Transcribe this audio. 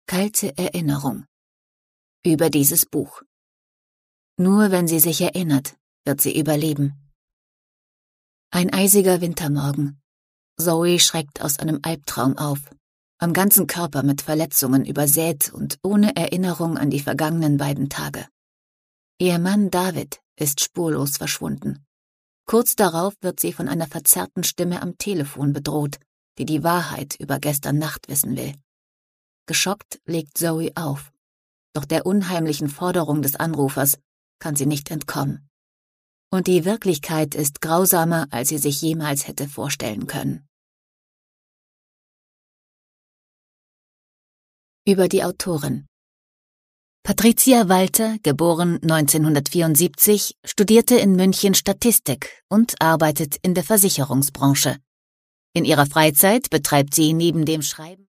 Kalte Erinnerung. Über dieses Buch. Nur wenn sie sich erinnert, wird sie überleben. Ein eisiger Wintermorgen. Zoe schreckt aus einem Albtraum auf, am ganzen Körper mit Verletzungen übersät und ohne Erinnerung an die vergangenen beiden Tage. Ihr Mann David ist spurlos verschwunden. Kurz darauf wird sie von einer verzerrten Stimme am Telefon bedroht, die die Wahrheit über gestern Nacht wissen will. Geschockt legt Zoe auf, doch der unheimlichen Forderung des Anrufers kann sie nicht entkommen. Und die Wirklichkeit ist grausamer, als sie sich jemals hätte vorstellen können. Über die Autorin. Patricia Walter, geboren 1974, studierte in München Statistik und arbeitet in der Versicherungsbranche. In ihrer Freizeit betreibt sie neben dem Schreiben